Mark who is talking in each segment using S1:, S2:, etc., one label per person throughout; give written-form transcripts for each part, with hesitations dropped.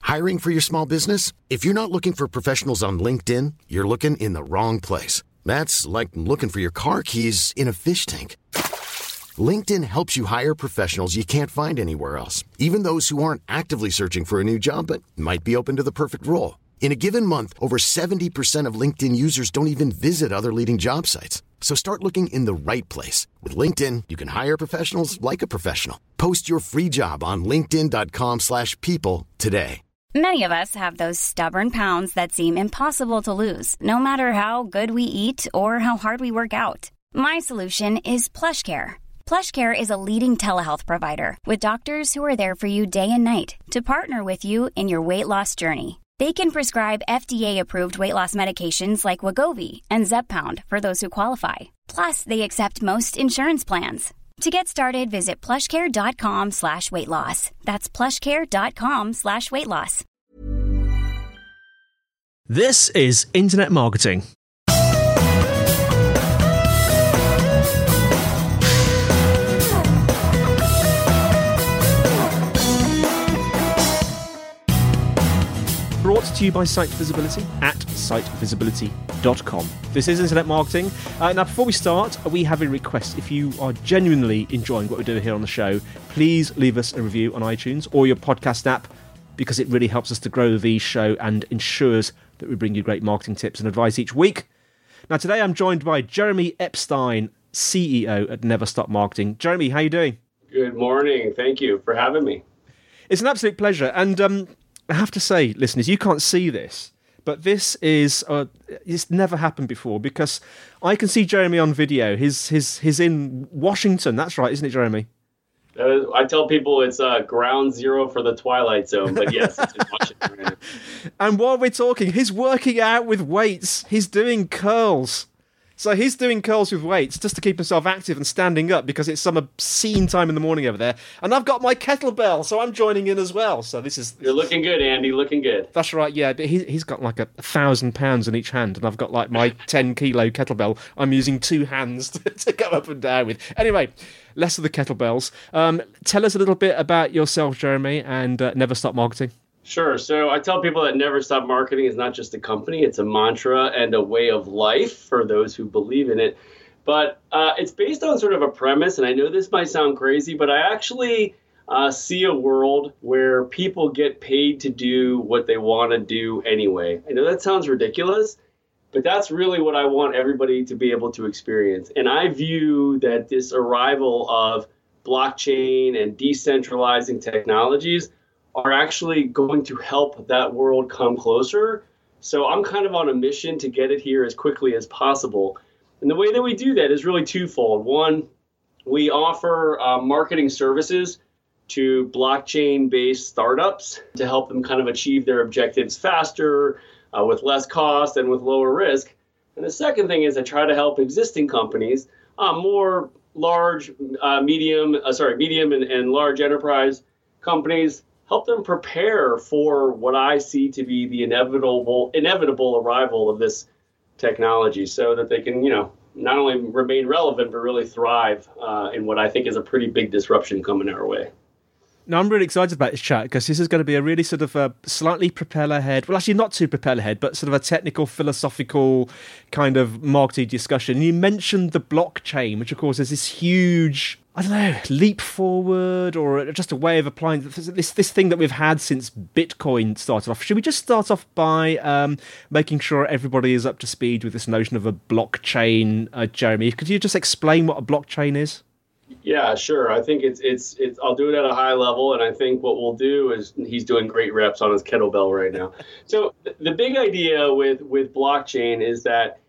S1: Hiring for your small business? If you're not looking for professionals on LinkedIn, you're looking in the wrong place. That's like looking for your car keys in a fish tank. LinkedIn helps you hire professionals you can't find anywhere else, even those who aren't actively searching for a new job but might be open to the perfect role. In a given month, over 70% of LinkedIn users don't even visit other leading job sites. So start looking in the right place. With LinkedIn, you can hire professionals like a professional. Post your free job on linkedin.com/people today.
S2: Many of us have those stubborn pounds that seem impossible to lose, no matter how good we eat or how hard we work out. My solution is PlushCare. PlushCare is a leading telehealth provider with doctors who are there for you day and night to partner with you in your weight loss journey. They can prescribe FDA-approved weight loss medications like Wegovy and Zepbound for those who qualify. Plus, they accept most insurance plans. To get started, visit plushcare.com/weightloss. That's plushcare.com/weightloss.
S3: This is Internet Marketing. Brought to you by Site Visibility at sitevisibility.com. This is Internet Marketing. Now, before we start, we have a request. If you are genuinely enjoying what we do here on the show, please leave us a review on iTunes or your podcast app, because it really helps us to grow the show and ensures that we bring you great marketing tips and advice each week. Now, today I'm joined by Jeremy Epstein, CEO at Never Stop Marketing. Jeremy, how are you doing?
S4: Good morning. Thank you for having me.
S3: It's an absolute pleasure. And I have to say, listeners, you can't see this, but this is it's never happened before, because I can see Jeremy on video. He's in Washington. That's right, isn't it, Jeremy?
S4: I tell people it's ground zero for the Twilight Zone, but yes, it's in Washington right now.
S3: And while we're talking, he's working out with weights. He's doing curls. So he's doing curls with weights just to keep himself active and standing up, because it's some obscene time in the morning over there. And I've got my kettlebell, so I'm joining in as well. So this is...
S4: You're looking good, Andy. Looking good.
S3: That's right, yeah. But he's got like 1,000 pounds in each hand, and I've got like my 10-kilo kettlebell I'm using two hands to go up and down with. Anyway, less of the kettlebells. Tell us a little bit about yourself, Jeremy, and Never Stop Marketing.
S4: Sure. So I tell people that Never Stop Marketing is not just a company, it's a mantra and a way of life for those who believe in it. But it's based on sort of a premise, and I know this might sound crazy, but I actually see a world where people get paid to do what they want to do anyway. I know that sounds ridiculous, but that's really what I want everybody to be able to experience. And I view that this arrival of blockchain and decentralizing technologies are actually going to help that world come closer. So I'm kind of on a mission to get it here as quickly as possible. And the way that we do that is really twofold. One, we offer marketing services to blockchain-based startups to help them kind of achieve their objectives faster, with less cost and with lower risk. And the second thing is I try to help existing companies, more large, medium and large enterprise companies, help them prepare for what I see to be the inevitable arrival of this technology, so that they can, not only remain relevant, but really thrive in what I think is a pretty big disruption coming our way.
S3: Now, I'm really excited about this chat, because this is going to be a really sort of slightly propeller head. Well, actually, not too propeller head, but sort of a technical, philosophical kind of marketing discussion. And you mentioned the blockchain, which, of course, is this huge, I don't know, leap forward, or just a way of applying this thing that we've had since Bitcoin started off. Should we just start off by making sure everybody is up to speed with this notion of a blockchain, Jeremy? Could you just explain what a blockchain is?
S4: Yeah, sure. I think it's I'll do it at a high level, and I think what we'll do is, he's doing great reps on his kettlebell right now. So the big idea with blockchain is that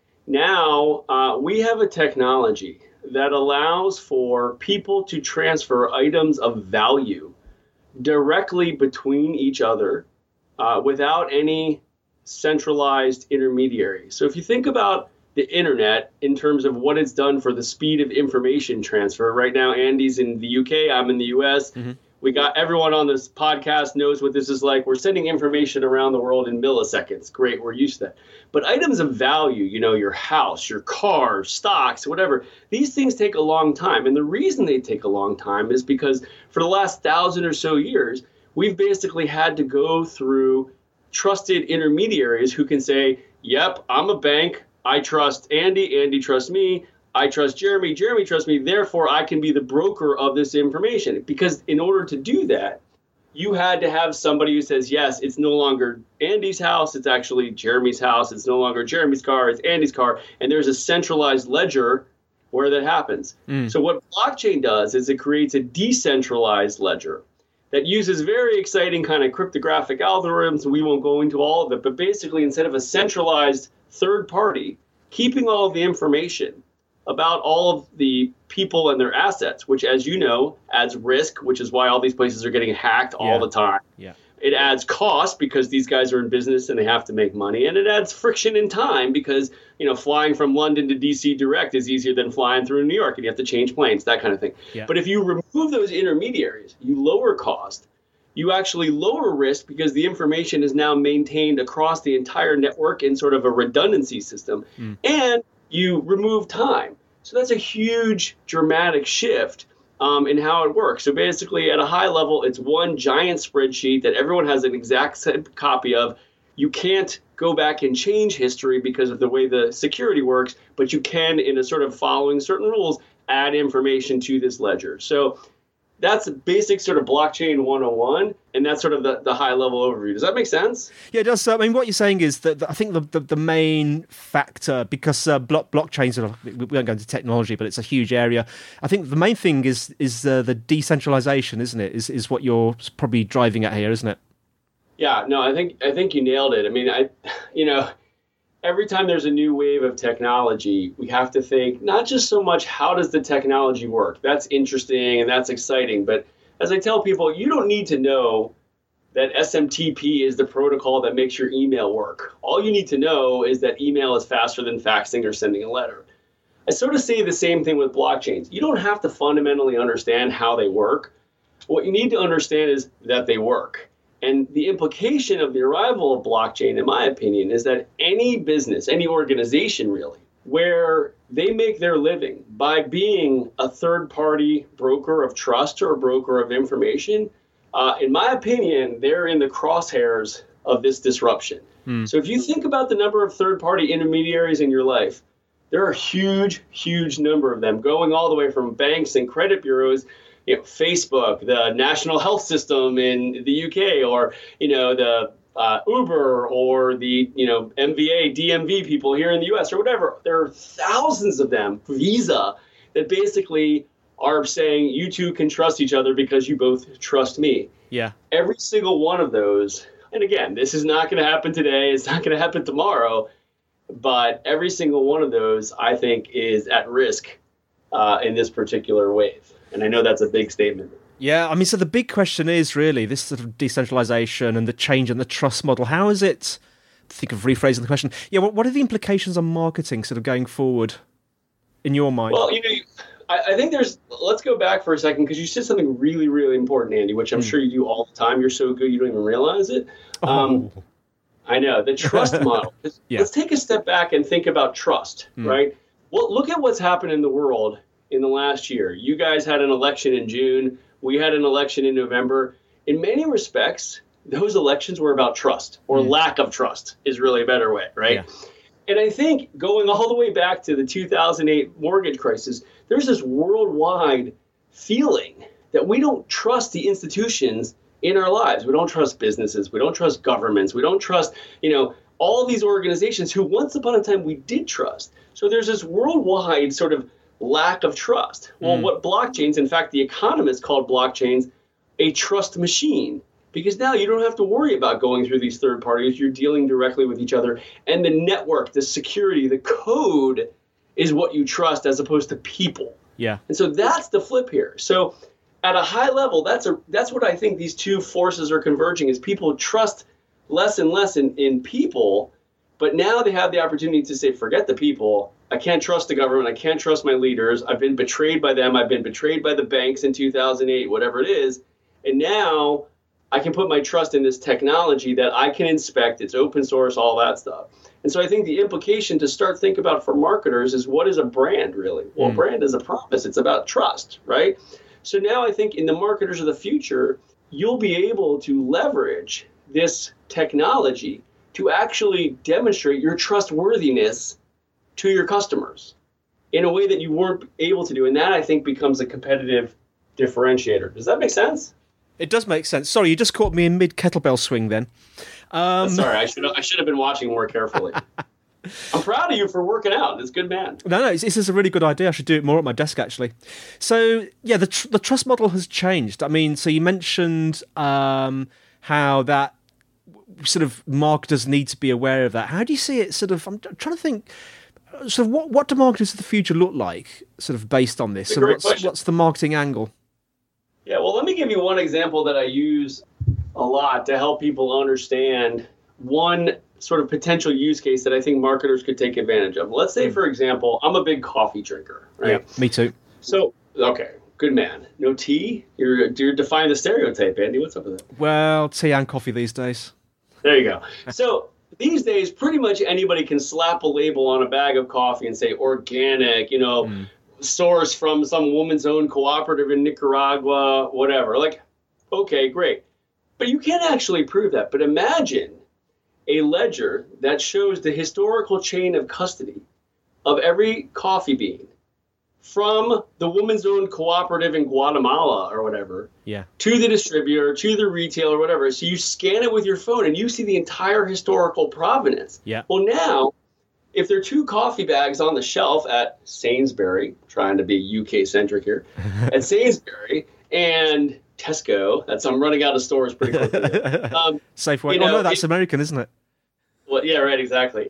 S4: now we have a technology that allows for people to transfer items of value directly between each other without any centralized intermediary. So if you think about the internet in terms of what it's done for the speed of information transfer. Right now, Andy's in the UK, I'm in the US. Mm-hmm. We got everyone on this podcast knows what this is like. We're sending information around the world in milliseconds. Great, we're used to that. But items of value, your house, your car, stocks, whatever, these things take a long time. And the reason they take a long time is because for the last 1,000 or so years, we've basically had to go through trusted intermediaries who can say, yep, I'm a bank. I trust Andy. Andy trusts me. I trust Jeremy. Jeremy trusts me. Therefore, I can be the broker of this information. Because in order to do that, you had to have somebody who says, yes, it's no longer Andy's house. It's actually Jeremy's house. It's no longer Jeremy's car. It's Andy's car. And there's a centralized ledger where that happens. So what blockchain does is it creates a decentralized ledger that uses very exciting kind of cryptographic algorithms. We won't go into all of it, but basically instead of a centralized third party keeping all of the information about all of the people and their assets, which, as you know, adds risk, which is why all these places are getting hacked all the time.
S3: Yeah.
S4: It adds cost because these guys are in business and they have to make money. And it adds friction in time because, flying from London to DC direct is easier than flying through New York and you have to change planes, that kind of thing.
S3: Yeah.
S4: But if you remove those intermediaries, you lower cost, you actually lower risk because the information is now maintained across the entire network in sort of a redundancy system. And you remove time. So that's a huge dramatic shift in how it works. So basically, at a high level, it's one giant spreadsheet that everyone has an exact copy of. You can't go back and change history because of the way the security works, but you can, in a sort of following certain rules, add information to this ledger. So that's a basic sort of blockchain 101, and that's sort of the high-level overview. Does that make sense?
S3: Yeah, it does. I mean, what you're saying is that I think the main factor, because blockchains, we won't go into technology, but it's a huge area. I think the main thing is the decentralization, isn't it? Is what you're probably driving at here, isn't it?
S4: Yeah, no, I think you nailed it. I mean, every time there's a new wave of technology, we have to think not just so much how does the technology work. That's interesting and that's exciting. But as I tell people, you don't need to know that SMTP is the protocol that makes your email work. All you need to know is that email is faster than faxing or sending a letter. I sort of say the same thing with blockchains. You don't have to fundamentally understand how they work. What you need to understand is that they work. And the implication of the arrival of blockchain, in my opinion, is that any business, any organization really, where they make their living by being a third-party broker of trust or a broker of information, in my opinion, they're in the crosshairs of this disruption. So if you think about the number of third-party intermediaries in your life, there are a huge, huge number of them, going all the way from banks and credit bureaus, Facebook, the National Health System in the UK, or the Uber, or the MVA, DMV people here in the US, or whatever. There are thousands of them, Visa, that basically are saying you two can trust each other because you both trust me.
S3: Yeah.
S4: Every single one of those, and again, this is not going to happen today, it's not going to happen tomorrow, but every single one of those, I think, is at risk in this particular wave. And I know that's a big statement.
S3: Yeah, I mean, so the big question is really this sort of decentralization and the change in the trust model. How is it, think of rephrasing the question, what are the implications on marketing sort of going forward in your mind?
S4: Well, I think let's go back for a second because you said something really, really important, Andy, which I'm sure you do all the time. You're so good you don't even realize it. I know, the trust model. Let's take a step back and think about trust, right? Well, look at what's happened in the world in the last year. You guys had an election in June. We had an election in November. In many respects, those elections were about trust, or lack of trust is really a better way, right? Yeah. And I think going all the way back to the 2008 mortgage crisis, there's this worldwide feeling that we don't trust the institutions in our lives. We don't trust businesses. We don't trust governments. We don't trust, all these organizations who once upon a time we did trust. So there's this worldwide sort of lack of trust. Well, what blockchains, in fact, the economists called blockchains a trust machine, because now you don't have to worry about going through these third parties. You're dealing directly with each other. And the network, the security, the code is what you trust as opposed to people.
S3: Yeah.
S4: And so that's the flip here. So at a high level, that's what I think these two forces are converging, is people trust less and less in people, but now they have the opportunity to say, forget the people. I can't trust the government. I can't trust my leaders. I've been betrayed by them. I've been betrayed by the banks in 2008, whatever it is. And now I can put my trust in this technology that I can inspect. It's open source, all that stuff. And so I think the implication to start think about for marketers is, what is a brand really? Well, a brand is a promise. It's about trust, right? So now I think in the marketers of the future, you'll be able to leverage this technology to actually demonstrate your trustworthiness to your customers in a way that you weren't able to do. And that, I think, becomes a competitive differentiator. Does that make sense?
S3: It does make sense. Sorry, you just caught me in mid-kettlebell swing then.
S4: Sorry, I should have been watching more carefully. I'm proud of you for working out. It's good, man.
S3: No, this is a really good idea. I should do it more at my desk, actually. So, yeah, the trust model has changed. I mean, so you mentioned how that sort of marketers need to be aware of that. How do you see it sort of, I'm trying to think, sort of what do marketers of the future look like, sort of based on this? So what's the marketing angle?
S4: Yeah, well, let me give you one example that I use a lot to help people understand one sort of potential use case that I think marketers could take advantage of. Let's say, for example, I'm a big coffee drinker, right?
S3: Yeah, me too.
S4: So, okay, good man. No tea? You're defying the stereotype, Andy. What's up with that?
S3: Well, tea and coffee these days.
S4: There you go. So these days, pretty much anybody can slap a label on a bag of coffee and say organic, source from some woman's own cooperative in Nicaragua, whatever. Like, okay, great. But you can't actually prove that. But imagine a ledger that shows the historical chain of custody of every coffee bean from the woman's own cooperative in Guatemala or whatever, to the distributor, to the retailer, whatever. So you scan it with your phone and you see the entire historical provenance.
S3: Yeah.
S4: Well, now, if there are 2 coffee bags on the shelf at Sainsbury, trying to be UK-centric here, at Sainsbury and Tesco, I'm running out of stores pretty quickly.
S3: Safeway. No, that's American, isn't it?
S4: Well, yeah, right, exactly.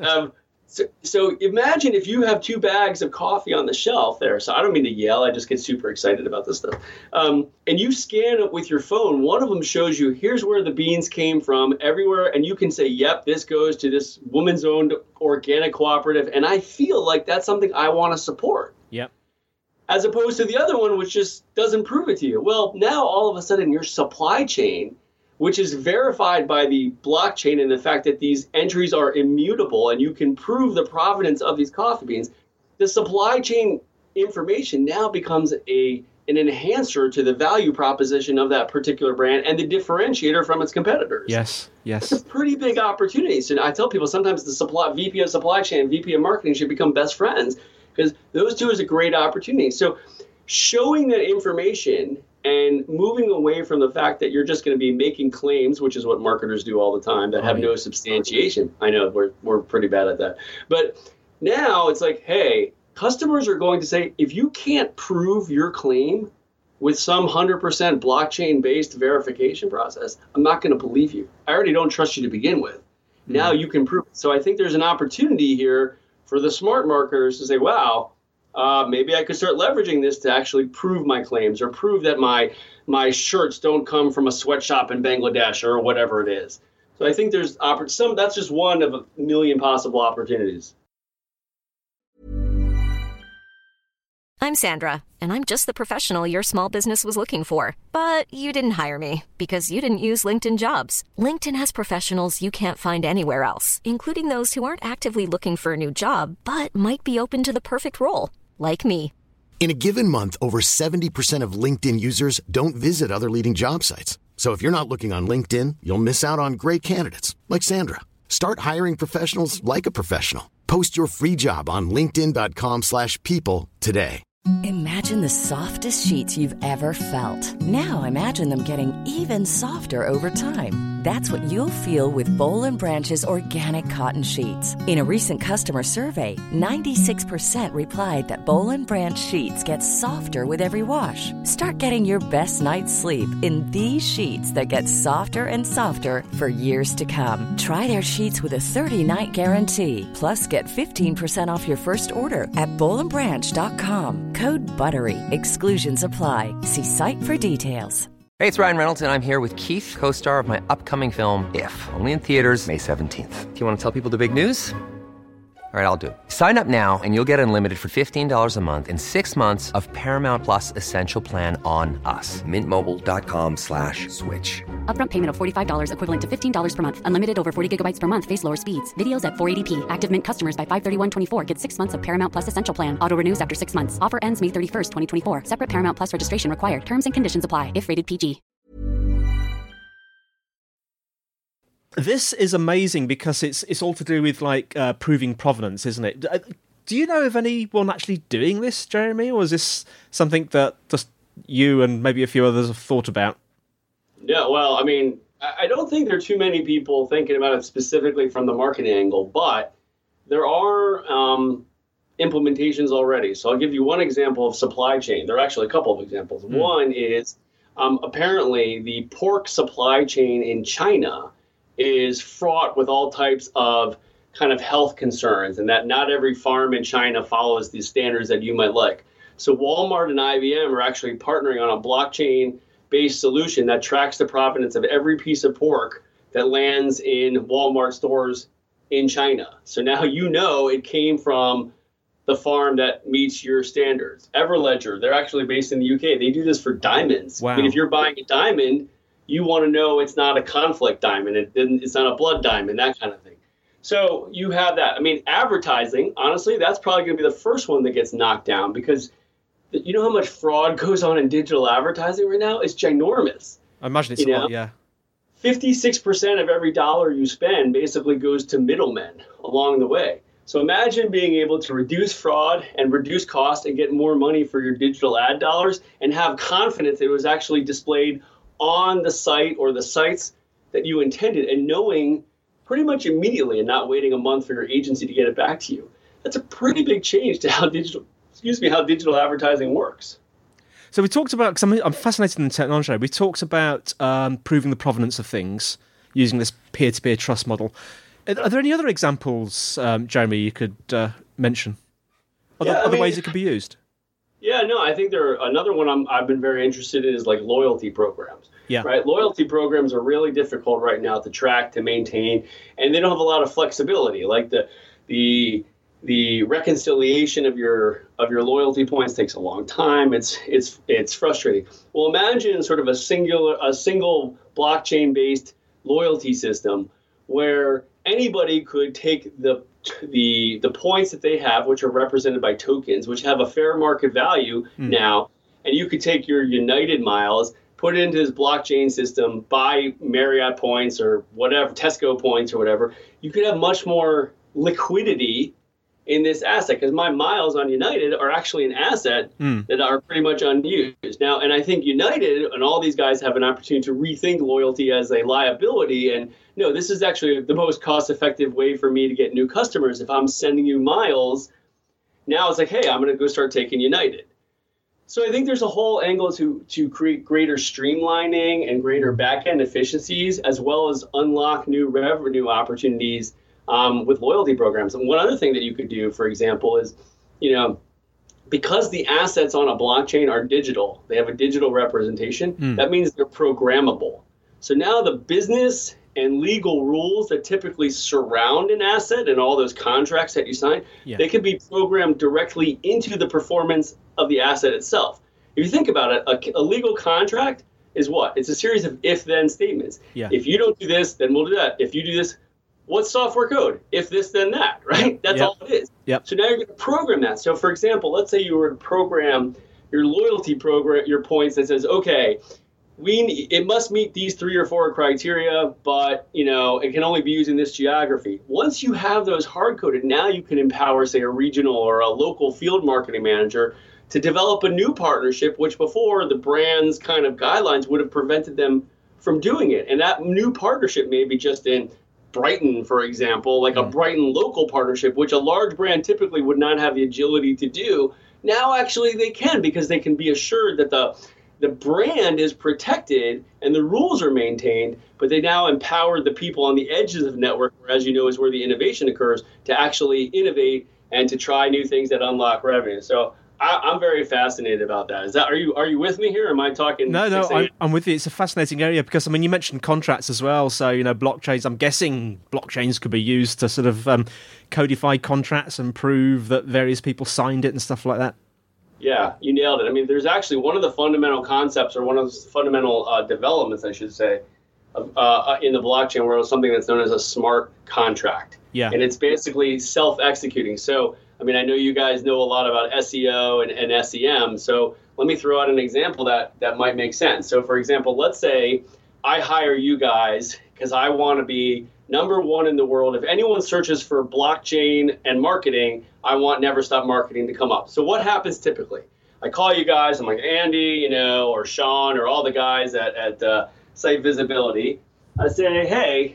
S4: So imagine if you have 2 bags of coffee on the shelf there. So I don't mean to yell. I just get super excited about this stuff. And you scan it with your phone. One of them shows you, here's where the beans came from everywhere. And you can say, yep, this goes to this woman's owned organic cooperative. And I feel like that's something I want to support.
S3: Yep.
S4: As opposed to the other one, which just doesn't prove it to you. Well, now all of a sudden your supply chain, which is verified by the blockchain and the fact that these entries are immutable and you can prove the provenance of these coffee beans, the supply chain information now becomes an enhancer to the value proposition of that particular brand and the differentiator from its competitors.
S3: Yes.
S4: It's a pretty big opportunity. So I tell people sometimes the VP of supply chain, VP of marketing should become best friends because those two is a great opportunity. So showing that information and moving away from the fact that you're just going to be making claims, which is what marketers do all the time, that have no substantiation. I know we're pretty bad at that. But now it's like, hey, customers are going to say, if you can't prove your claim with some 100% blockchain-based verification process, I'm not going to believe you. I already don't trust you to begin with. Now you can prove it. So I think there's an opportunity here for the smart marketers to say, wow, maybe I could start leveraging this to actually prove my claims or prove that my shirts don't come from a sweatshop in Bangladesh or whatever it is. So I think there's that's just one of a million possible opportunities.
S5: I'm Sandra, and I'm just the professional your small business was looking for. But you didn't hire me because you didn't use LinkedIn Jobs. LinkedIn has professionals you can't find anywhere else, including those who aren't actively looking for a new job, but might be open to the perfect role, like me.
S1: In a given month, over 70% of LinkedIn users don't visit other leading job sites. So if you're not looking on LinkedIn, you'll miss out on great candidates like Sandra. Start hiring professionals like a professional. Post your free job on linkedin.com/people today.
S6: Imagine the softest sheets you've ever felt. Now imagine them getting even softer over time. That's what you'll feel with Boll & Branch's organic cotton sheets. In a recent customer survey, 96% replied that Boll & Branch sheets get softer with every wash. Start getting your best night's sleep in these sheets that get softer and softer for years to come. Try their sheets with a 30-night guarantee. Plus, get 15% off your first order at bollandbranch.com. Code BUTTERY. Exclusions apply. See site for details.
S7: Hey, it's Ryan Reynolds, and I'm here with Keith, co-star of my upcoming film, If, only in theaters May 17th. Do you want to tell people the big news? All right, I'll do it. Sign up now and you'll get unlimited for $15 a month and 6 months of Paramount Plus Essential Plan on us. MintMobile.com/switch.
S8: Upfront payment of $45 equivalent to $15 per month. Unlimited over 40 gigabytes per month. Face lower speeds. Videos at 480p. Active Mint customers by 531.24 get 6 months of Paramount Plus Essential Plan. Auto renews after 6 months. Offer ends May 31st, 2024. Separate Paramount Plus registration required. Terms and conditions apply if rated PG.
S3: This is amazing because it's all to do with like proving provenance, isn't it? Do you know of anyone actually doing this, Jeremy, or is this something that just you and maybe a few others have thought about?
S4: Yeah, well, I mean, I don't think there are too many people thinking about it specifically from the marketing angle, but there are implementations already. So I'll give you one example of supply chain. There are actually a couple of examples. One is apparently the pork supply chain in China is fraught with all types of kind of health concerns, and that not every farm in China follows the standards that you might like. So Walmart and IBM are actually partnering on a blockchain-based solution that tracks the provenance of every piece of pork that lands in Walmart stores in China. So now you know it came from the farm that meets your standards. Everledger, they're actually based in the UK. They do this for diamonds.
S3: Wow.
S4: I mean, if you're buying a diamond, you want to know it's not a conflict diamond. It's not a blood diamond, that kind of thing. So you have that. I mean, advertising, honestly, that's probably going to be the first one that gets knocked down because you know how much fraud goes on in digital advertising right now? It's ginormous.
S3: I imagine it's a lot, yeah.
S4: 56% of every dollar you spend basically goes to middlemen along the way. So imagine being able to reduce fraud and reduce cost and get more money for your digital ad dollars and have confidence that it was actually displayed on the site or the sites that you intended and knowing pretty much immediately and not waiting a month for your agency to get it back to you. That's a pretty big change to how digital advertising works.
S3: So we talked about, because I'm fascinated in the technology, we talked about proving the provenance of things using this peer-to-peer trust model. Are there any other examples, Jeremy, you could mention? Other ways it could be used?
S4: Yeah, no, I think another one I've been very interested in is like loyalty programs.
S3: Yeah.
S4: Right. Loyalty programs are really difficult right now to track, to maintain, and they don't have a lot of flexibility. Like the reconciliation of your loyalty points takes a long time. It's frustrating. Well, imagine sort of a single blockchain-based loyalty system where anybody could take the points that they have, which are represented by tokens, which have a fair market value now, and you could take your United miles, put it into this blockchain system, buy Marriott points or whatever, Tesco points or whatever. You could have much more liquidity in this asset because my miles on United are actually an asset that are pretty much unused now. And I think United and all these guys have an opportunity to rethink loyalty as a liability. And no, this is actually the most cost-effective way for me to get new customers. If I'm sending you miles, now it's like, hey, I'm going to go start taking United. So I think there's a whole angle to create greater streamlining and greater back-end efficiencies, as well as unlock new revenue opportunities with loyalty programs. And one other thing that you could do, for example, is, because the assets on a blockchain are digital, they have a digital representation, that means they're programmable. So now the business and legal rules that typically surround an asset and all those contracts that you sign, they can be programmed directly into the performance of the asset itself. If you think about it, a legal contract is what? It's a series of if-then statements.
S3: Yeah.
S4: If you don't do this, then we'll do that. If you do this, what's software code? If this, then that, right? That's all it is.
S3: Yep.
S4: So now you're going to program that. So for example, let's say you were to program your loyalty program, your points that says, okay, it must meet these 3 or 4 criteria, but it can only be used in this geography. Once you have those hard-coded, now you can empower, say, a regional or a local field marketing manager to develop a new partnership, which before the brand's kind of guidelines would have prevented them from doing it. And that new partnership may be just in Brighton, for example, like a Brighton local partnership, which a large brand typically would not have the agility to do. Now, actually, they can, because they can be assured that the brand is protected and the rules are maintained, but they now empower the people on the edges of the network, where, as you know, is where the innovation occurs, to actually innovate and to try new things that unlock revenue. So I'm very fascinated about that. Are you with me here? Or am I talking?
S3: No, I'm with you. It's a fascinating area because, you mentioned contracts as well. So, blockchains, I'm guessing blockchains could be used to sort of codify contracts and prove that various people signed it and stuff like that.
S4: Yeah, you nailed it. There's actually one of the fundamental concepts, or one of the fundamental developments, I should say, in the blockchain world, is something that's known as a smart contract.
S3: Yeah. And
S4: it's basically self-executing. So, I know you guys know a lot about SEO and SEM, so let me throw out an example that might make sense. So, for example, let's say I hire you guys because I want to be number one in the world. If anyone searches for blockchain and marketing, I want Never Stop Marketing to come up. So what happens typically? I call you guys, I'm like, Andy, or Sean, or all the guys at Site Visibility. I say, hey,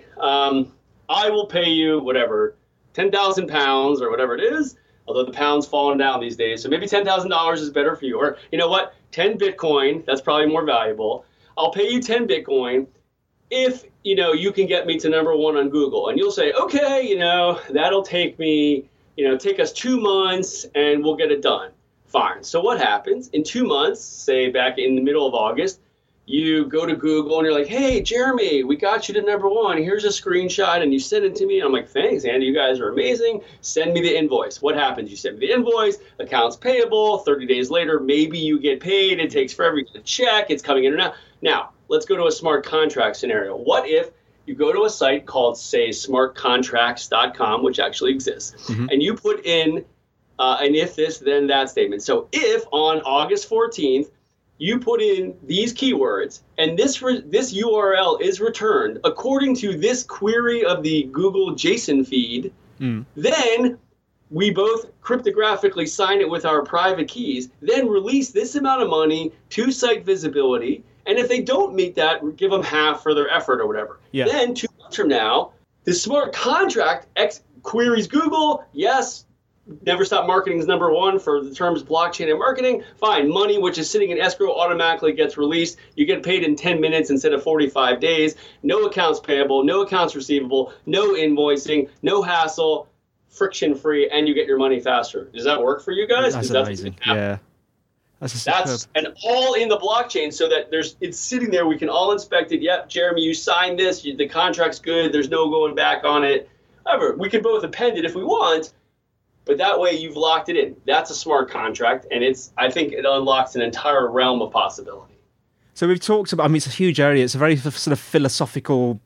S4: I will pay you whatever, 10,000 pounds or whatever it is, although the pound's falling down these days. So maybe $10,000 is better for you. Or you know what, 10 Bitcoin, that's probably more valuable. I'll pay you 10 Bitcoin if, you can get me to number one on Google. And you'll say, okay, that'll take me, take us 2 months and we'll get it done. Fine. So what happens? In 2 months, say back in the middle of August, you go to Google and you're like, hey, Jeremy, we got you to number one. Here's a screenshot. And you send it to me. And I'm like, thanks, Andy. You guys are amazing. Send me the invoice. What happens? You send me the invoice, accounts payable. 30 days later, maybe you get paid. It takes forever. You get a check. It's coming in and out. Now, let's go to a smart contract scenario. What if you go to a site called, say, smartcontracts.com, which actually exists, and you put in an if this, then that statement. So if on August 14th, you put in these keywords and this URL is returned according to this query of the Google JSON feed, then we both cryptographically sign it with our private keys, then release this amount of money to Site Visibility. And if they don't meet that, give them half for their effort or whatever. Yeah. Then 2 months from now, the smart contract queries Google. Yes, Never Stop Marketing is number one for the terms blockchain and marketing. Fine. Money, which is sitting in escrow, automatically gets released. You get paid in 10 minutes instead of 45 days. No accounts payable, no accounts receivable, no invoicing, no hassle, friction-free, and you get your money faster. Does that work for you guys?
S3: That's amazing. Yeah.
S4: That's and all in the blockchain so that it's sitting there. We can all inspect it. Yep, Jeremy, you signed this. The contract's good. There's no going back on it. However, we can both append it if we want, but that way you've locked it in. That's a smart contract, and I think it unlocks an entire realm of possibility.
S3: So we've talked about, it's a huge area. It's a very sort of philosophical,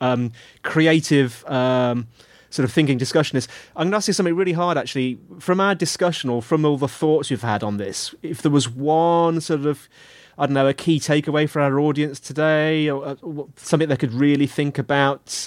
S3: creative sort of thinking discussion. I'm going to ask you something really hard, actually. From our discussion or from all the thoughts you've had on this, if there was one sort of, I don't know, a key takeaway for our audience today, or something they could really think about,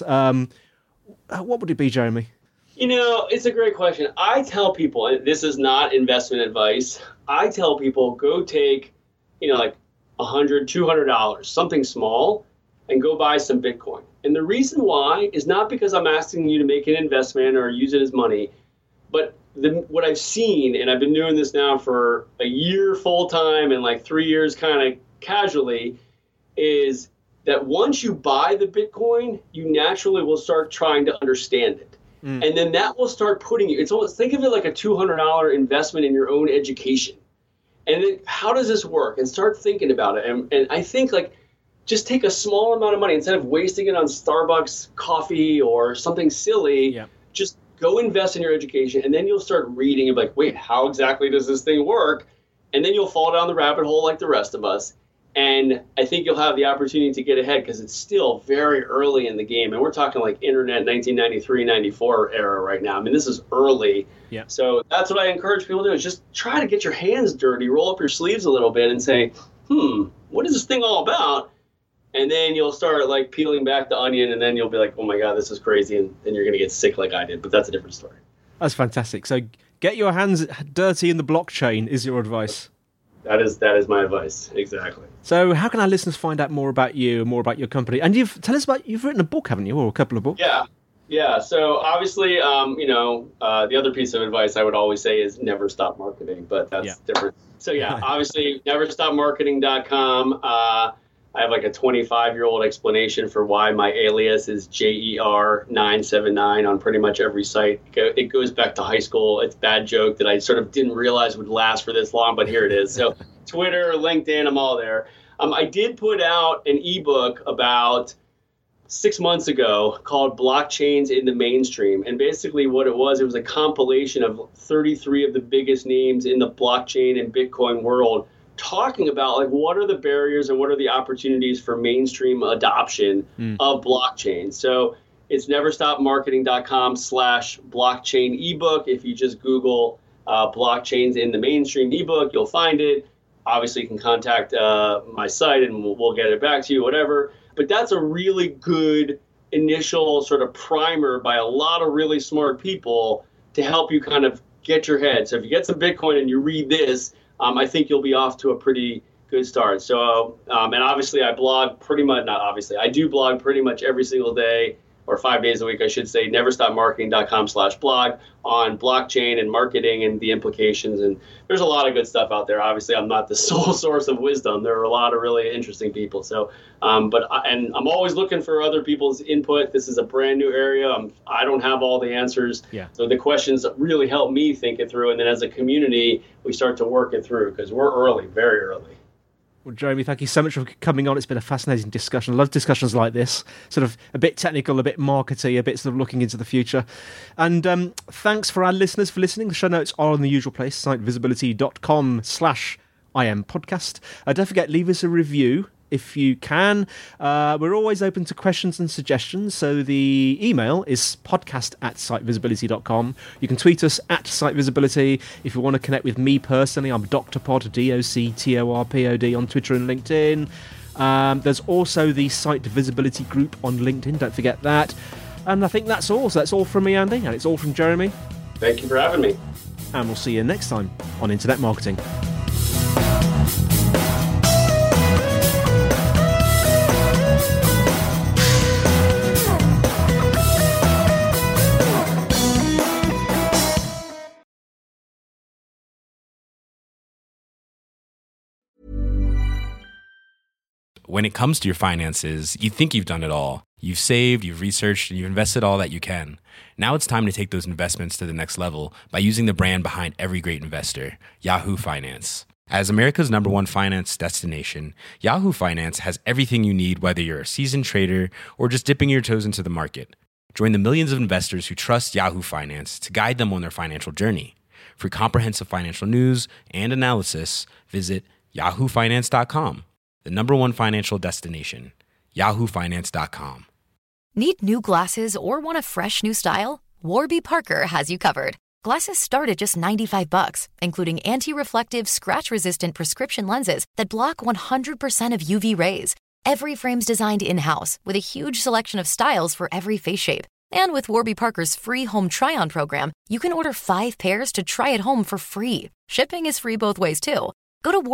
S3: what would it be, Jeremy?
S4: It's a great question. I tell people, and this is not investment advice, I tell people go take, like $100, $200, something small, and go buy some Bitcoin. And the reason why is not because I'm asking you to make an investment or use it as money, but what I've seen, and I've been doing this now for a year full-time and like 3 years kind of casually, is that once you buy the Bitcoin, you naturally will start trying to understand it. And then that will start putting you, it's almost, think of it like a $200 investment in your own education. And then how does this work? And start thinking about it. And I think just take a small amount of money instead of wasting it on Starbucks coffee or something silly. Yeah. Just go invest in your education, and then you'll start reading and be like, wait, how exactly does this thing work? And then you'll fall down the rabbit hole like the rest of us. And I think you'll have the opportunity to get ahead because it's still very early in the game. And we're talking like internet 1993, 94 era right now. This is early. Yeah. So that's what I encourage people to do is just try to get your hands dirty, roll up your sleeves a little bit and say, what is this thing all about? And then you'll start like peeling back the onion, and then you'll be like, oh my God, this is crazy. And then you're going to get sick like I did. But that's a different story.
S3: That's fantastic. So get your hands dirty in the blockchain is your advice.
S4: That is my advice. Exactly.
S3: So how can our listeners find out more about you, more about your company? And you've written a book, haven't you? Or a couple of books?
S4: Yeah. So obviously, the other piece of advice I would always say is never stop marketing, but that's different. So obviously neverstopmarketing.com. I have like a 25-year-old explanation for why my alias is JER979 on pretty much every site. It goes back to high school. It's a bad joke that I sort of didn't realize would last for this long, but here it is. So Twitter, LinkedIn, I'm all there. I did put out an ebook about 6 months ago called Blockchains in the Mainstream. And basically what it was a compilation of 33 of the biggest names in the blockchain and Bitcoin world, talking about like what are the barriers and what are the opportunities for mainstream adoption of blockchain. So it's neverstopmarketing.com/blockchain ebook. If you just Google blockchains in the mainstream ebook, you'll find it. Obviously, you can contact my site and we'll get it back to you, whatever. But that's a really good initial sort of primer by a lot of really smart people to help you kind of get your head. So if you get some Bitcoin and you read this, I think you'll be off to a pretty good start. So, and obviously I blog I do blog pretty much every single day, or 5 days a week, I should say, neverstopmarketing.com/blog on blockchain and marketing and the implications. And there's a lot of good stuff out there. Obviously, I'm not the sole source of wisdom. There are a lot of really interesting people. So, I'm always looking for other people's input. This is a brand new area. I don't have all the answers.
S3: Yeah.
S4: So the questions really help me think it through. And then as a community, we start to work it through because we're early, very early.
S3: Well, Jeremy, thank you so much for coming on. It's been a fascinating discussion. I love discussions like this, sort of a bit technical, a bit markety, a bit sort of looking into the future. And thanks for our listeners for listening. The show notes are in the usual place, sitevisibility.com/IMpodcast. Don't forget, leave us a review if you can. We're always open to questions and suggestions. So the email is podcast@sitevisibility.com. You can tweet us at sitevisibility. If you want to connect with me personally, I'm Dr. Pod, DocTorPod on Twitter and LinkedIn. There's also the Site Visibility group on LinkedIn. Don't forget that. And I think that's all. So that's all from me, Andy, and it's all from Jeremy.
S4: Thank you for having me.
S3: And we'll see you next time on Internet Marketing.
S9: When it comes to your finances, you think you've done it all. You've saved, you've researched, and you've invested all that you can. Now it's time to take those investments to the next level by using the brand behind every great investor, Yahoo Finance. As America's #1 finance destination, Yahoo Finance has everything you need, whether you're a seasoned trader or just dipping your toes into the market. Join the millions of investors who trust Yahoo Finance to guide them on their financial journey. For comprehensive financial news and analysis, visit yahoofinance.com. The #1 financial destination, yahoofinance.com.
S5: Need new glasses or want a fresh new style? Warby Parker has you covered. Glasses start at just $95, including anti-reflective, scratch-resistant prescription lenses that block 100% of UV rays. Every frame's designed in-house with a huge selection of styles for every face shape. And with Warby Parker's free home try-on program, you can order 5 pairs to try at home for free. Shipping is free both ways, too. Go to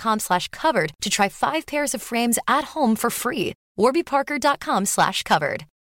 S5: warbyparker.com/covered to try 5 pairs of frames at home for free. warbyparker.com/covered.